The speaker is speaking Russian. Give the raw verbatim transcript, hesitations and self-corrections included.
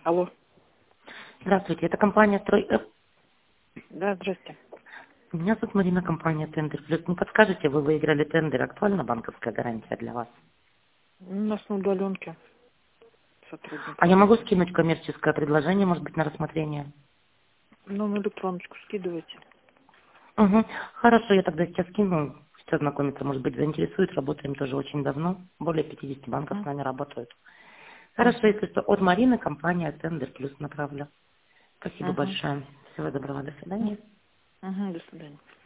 Алло. Здравствуйте, это компания «Стройэп». Да, здрасте. Меня зовут Марина, компания «Тендер Плюс». Не подскажете, вы выиграли тендер, актуальна банковская гарантия для вас? У нас на удаленке А сотрудник я могу работает. скинуть коммерческое предложение, может быть, на рассмотрение? Ну, на электроночку скидывайте. Угу. Хорошо, я тогда сейчас скину, все ознакомиться, может быть, заинтересует. Работаем тоже очень давно. Более пятидесяти банков Угу. с нами работают. Хорошо, Угу. если что, от Марины, компания «Тендер Плюс» направлю. Спасибо Угу. большое. Всего доброго, до свидания. Угу. До свидания.